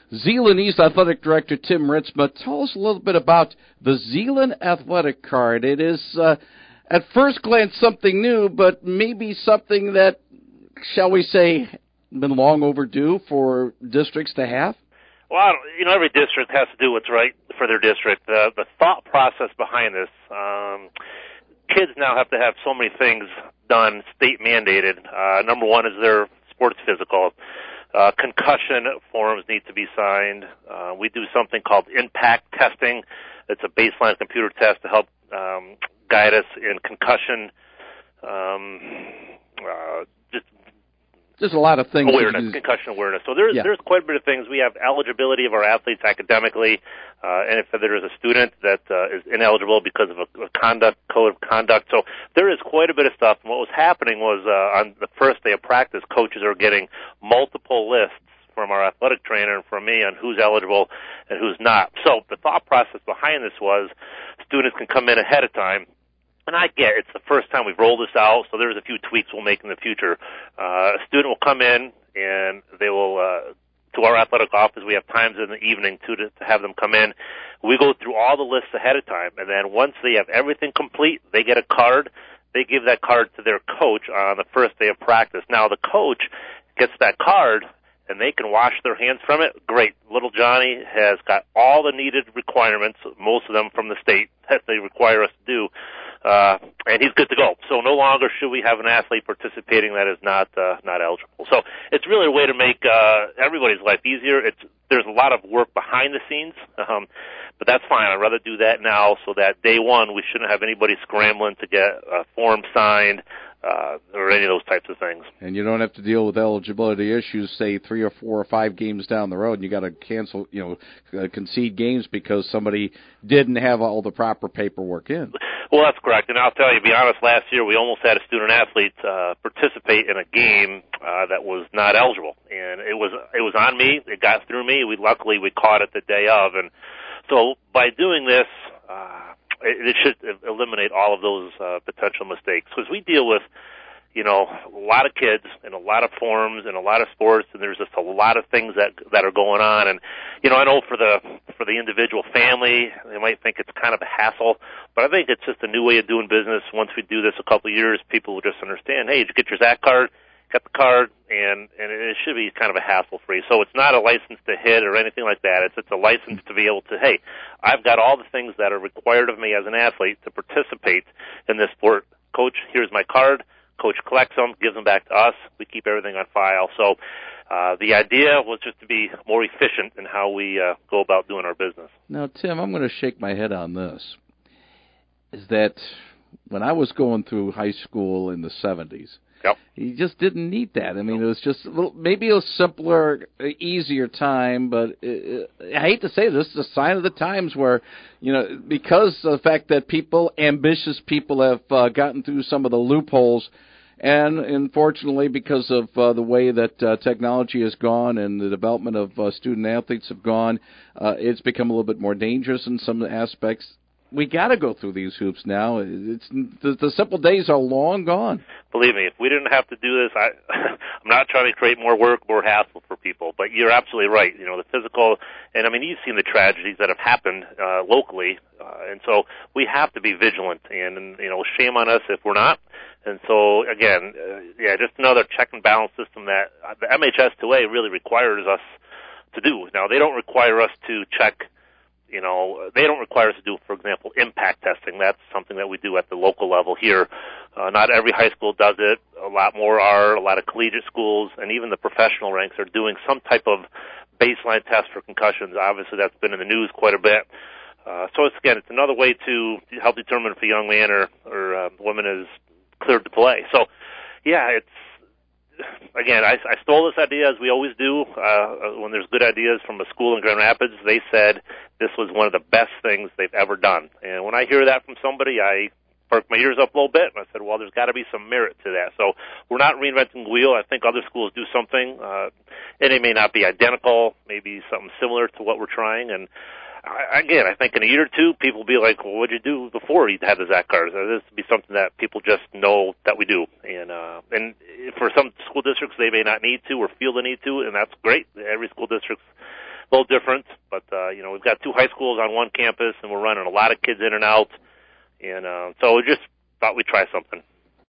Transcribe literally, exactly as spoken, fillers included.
Zeeland East Athletic Director Tim Ritzma. Tell us a little bit about the Zeeland Athletic Card. It is, uh, at first glance, something new, but maybe something that, shall we say, been long overdue for districts to have? Well, I don't, you know, every district has to do what's right for their district. Uh, the thought process behind this, um, kids now have to have so many things done, state mandated. Uh, number one is their sports physical. Uh, concussion forms need to be signed. Uh, we do something called impact testing. It's a baseline computer test to help um, guide us in concussion. Um, uh, just There's a lot of things. Awareness, concussion awareness. So there's, yeah. there's quite a bit of things. We have eligibility of our athletes academically, uh, and if there is a student that uh, is ineligible because of a, a conduct code of conduct. So there is quite a bit of stuff. And what was happening was uh, on the first day of practice, coaches are getting multiple lists from our athletic trainer and from me on who's eligible and who's not. So the thought process behind this was students can come in ahead of time. And I get it. It's the first time we've rolled this out, so there's a few tweaks we'll make in the future. Uh, a student will come in, and they will, uh, to our athletic office, we have times in the evening, too, to, to have them come in. We go through all the lists ahead of time, and then once they have everything complete, they get a card. They give that card to their coach on the first day of practice. Now, the coach gets that card, and they can wash their hands from it. Great. Little Johnny has got all the needed requirements, most of them from the state, that they require us to do. Uh, and he's good to go. So no longer should we have an athlete participating that is not, uh, not eligible. So it's really a way to make, uh, everybody's life easier. It's, there's a lot of work behind the scenes, um, but that's fine. I'd rather do that now so that day one we shouldn't have anybody scrambling to get a form signed, uh, or any of those types of things. And you don't have to deal with eligibility issues, say, three or four or five games down the road, and you got to cancel, you know, uh, concede games because somebody didn't have all the proper paperwork in. Well, that's correct. And I'll tell you, to be honest, last year we almost had a student-athlete uh, participate in a game uh, that was not eligible. And it was it was on me. It got through me. We Luckily, we caught it the day of. And so by doing this, uh, it, it should eliminate all of those uh, potential mistakes. Because we deal with, you know, a lot of kids and a lot of forms and a lot of sports, and there's just a lot of things that that are going on. And, you know, I know for the for the individual family, they might think it's kind of a hassle, but I think it's just a new way of doing business. Once we do this a couple of years, people will just understand, hey, did you get your Z A C card? Got the card, and, and it should be kind of a hassle-free. So it's not a license to hit or anything like that. It's, it's a license to be able to, hey, I've got all the things that are required of me as an athlete to participate in this sport. Coach, here's my card. Coach collects them, gives them back to us. We keep everything on file. So uh, the idea was just to be more efficient in how we uh, go about doing our business. Now, Tim, I'm going to shake my head on this. Is that when I was going through high school in the seventies, yep. you just didn't need that. I mean, it was just a little, maybe a simpler, easier time, but it, I hate to say this, it's a sign of the times where, you know, because of the fact that people, ambitious people have uh, gotten through some of the loopholes. And unfortunately, because of uh, the way that uh, technology has gone and the development of uh, student-athletes have gone, uh, it's become a little bit more dangerous in some aspects. We got to go through these hoops now. It's the, the simple days are long gone. Believe me, if we didn't have to do this, I, I'm not trying to create more work, more hassle for people. But you're absolutely right. You know, the physical, and I mean, you've seen the tragedies that have happened uh, locally, uh, and so we have to be vigilant. And, and you know, shame on us if we're not. And so again, uh, yeah, just another check and balance system that uh, the M H S two A really requires us to do. Now, they don't require us to check. You know, they don't require us to do, for example, impact testing. That's something that we do at the local level here. Uh, not every high school does it. A lot more are. A lot of collegiate schools and even the professional ranks are doing some type of baseline test for concussions. Obviously, that's been in the news quite a bit. Uh, so, it's, again, it's another way to help determine if a young man or, or uh, woman is cleared to play. So, yeah, it's, again, I, I stole this idea, as we always do. Uh, when there's good ideas from a school in Grand Rapids, they said this was one of the best things they've ever done. And when I hear that from somebody, I perk my ears up a little bit, and I said, well, there's got to be some merit to that. So we're not reinventing the wheel. I think other schools do something, uh, and it may not be identical, maybe something similar to what we're trying. And I, again, I think in a year or two, people will be like, well, what did you do before you had the Z A C card? So this would be something that people just know that we do. And uh, and for some school districts, they may not need to or feel the need to, and that's great. Every school district's a little different, but, uh, you know, we've got two high schools on one campus, and we're running a lot of kids in and out, and uh, so we just thought we'd try something.